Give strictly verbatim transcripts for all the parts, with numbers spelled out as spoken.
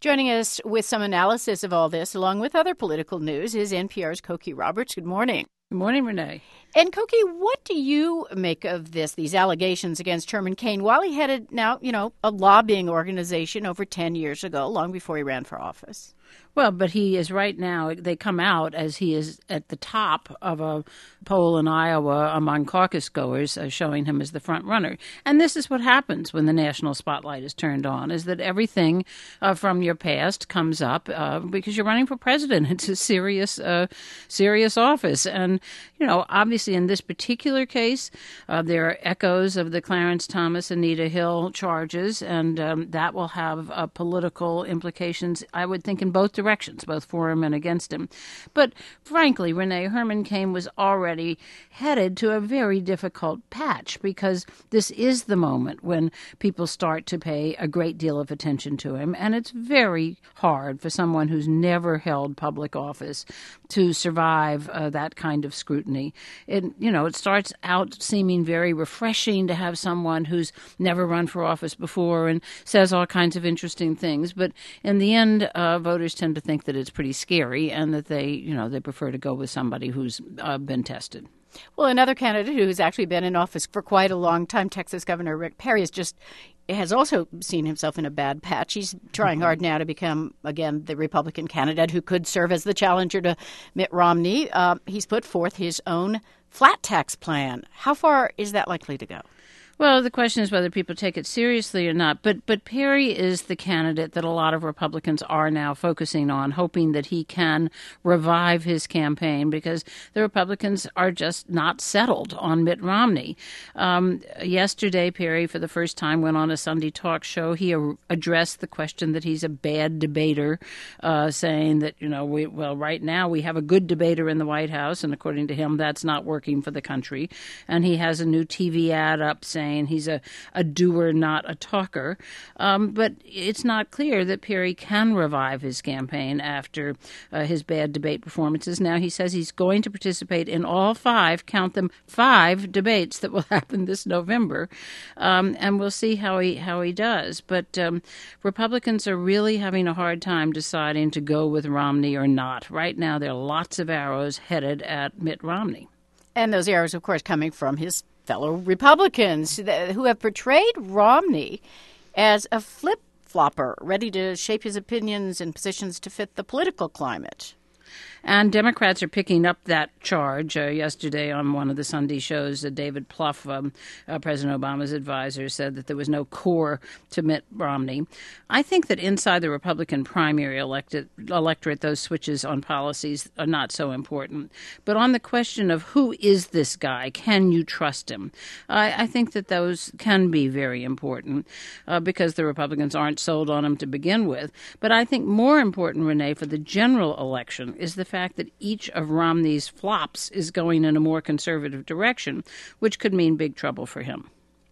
Joining us with some analysis of all this, along with other political news, is N P R's Cokie Roberts. Good morning. Good morning, Renee. And Cokie, what do you make of this, these allegations against Herman Cain, while he headed now, you know, a lobbying organization over ten years ago, long before he ran for office? Well, but he is right now, they come out as he is at the top of a poll in Iowa among caucus goers, uh, showing him as the front runner. And this is what happens when the national spotlight is turned on, is that everything uh, from your past comes up uh, because you're running for president. It's a serious, uh, serious office. And, you know, obviously in this particular case, uh, there are echoes of the Clarence Thomas, Anita Hill charges, and um, that will have uh, political implications, I would think, in both directions, both for him and against him. But frankly, Renee, Herman Cain was already headed to a very difficult patch, because this is the moment when people start to pay a great deal of attention to him. And it's very hard for someone who's never held public office to survive uh, that kind of scrutiny. It, you know, it starts out seeming very refreshing to have someone who's never run for office before and says all kinds of interesting things. But in the end, uh, voters tend to think that it's pretty scary, and that they, you know, they prefer to go with somebody who's uh, been tested. Well, another candidate who's actually been in office for quite a long time, Texas Governor Rick Perry, is just has also seen himself in a bad patch. He's trying mm-hmm. hard now to become, again, the Republican candidate who could serve as the challenger to Mitt Romney. Uh, he's put forth his own flat tax plan. How far is that likely to go? Well, the question is whether people take it seriously or not. But but Perry is the candidate that a lot of Republicans are now focusing on, hoping that he can revive his campaign, because the Republicans are just not settled on Mitt Romney. Um, yesterday, Perry, for the first time, went on a Sunday talk show. He a- addressed the question that he's a bad debater, uh, saying that, you know, we, well, right now we have a good debater in the White House, and according to him, that's not working for the country. And he has a new T V ad up saying he's a, a doer, not a talker. Um, but it's not clear that Perry can revive his campaign after uh, his bad debate performances. Now he says he's going to participate in all five, count them, five debates that will happen this November. Um, and we'll see how he how he does. But um, Republicans are really having a hard time deciding to go with Romney or not. Right now, there are lots of arrows headed at Mitt Romney. And those arrows, of course, coming from his fellow Republicans who have portrayed Romney as a flip-flopper, ready to shape his opinions and positions to fit the political climate. And Democrats are picking up that charge. Uh, yesterday on one of the Sunday shows, uh, David Plouffe, um, uh, President Obama's advisor, said that there was no core to Mitt Romney. I think that inside the Republican primary elected, electorate, those switches on policies are not so important. But on the question of who is this guy, can you trust him, I, I think that those can be very important uh, because the Republicans aren't sold on him to begin with. But I think more important, Renee, for the general election is the fact that each of Romney's flops is going in a more conservative direction, which could mean big trouble for him.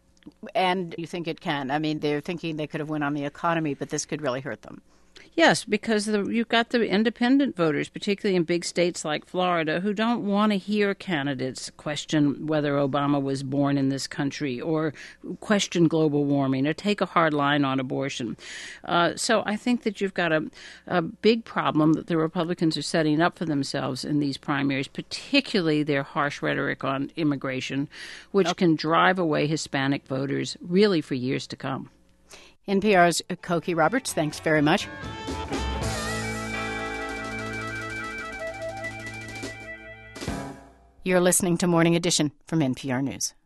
And you think it can? I mean, they're thinking they could have won on the economy, but this could really hurt them. Yes, because the, you've got the independent voters, particularly in big states like Florida, who don't want to hear candidates question whether Obama was born in this country, or question global warming, or take a hard line on abortion. Uh, so I think that you've got a, a big problem that the Republicans are setting up for themselves in these primaries, particularly their harsh rhetoric on immigration, which okay. can drive away Hispanic voters really for years to come. N P R's Cokie Roberts, thanks very much. You're listening to Morning Edition from N P R News.